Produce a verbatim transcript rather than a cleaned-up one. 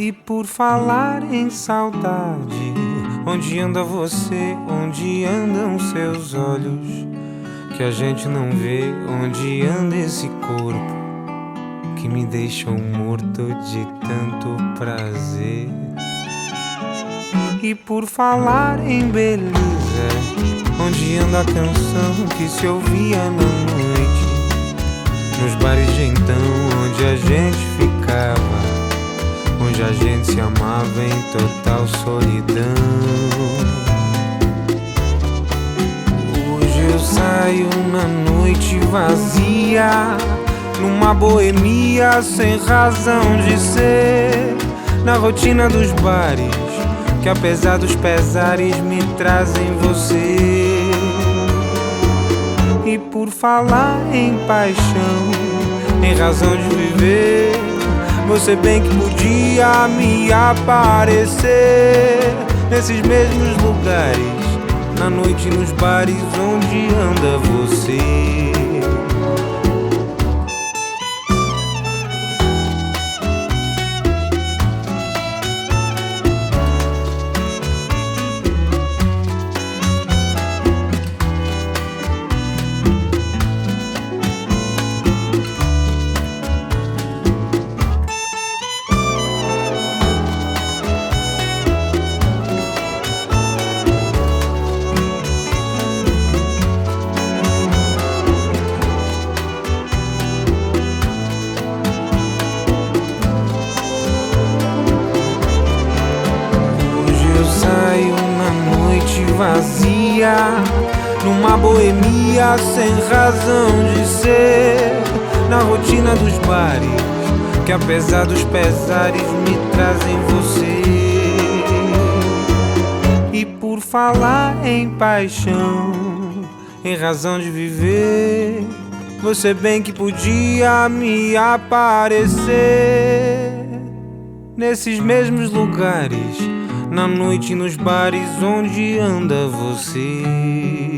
E por falar em saudade, onde anda você, onde andam seus olhos? Que a gente não vê onde anda esse corpo que me deixou morto de tanto prazer. E por falar em beleza, onde anda a canção que se ouvia na noite, nos bares de então, onde a gente ficava, onde a gente se amava em total solidão. Hoje eu saio na noite vazia, numa boemia sem razão de ser, na rotina dos bares que apesar dos pesares me trazem você. E por falar em paixão, em razão de viver, você bem que podia me aparecer nesses mesmos lugares, na noite nos bares onde anda você. Vazia, numa boemia sem razão de ser, na rotina dos bares que apesar dos pesares me trazem você. E por falar em paixão, em razão de viver, você bem que podia me aparecer nesses mesmos lugares, na noite nos bares onde anda você.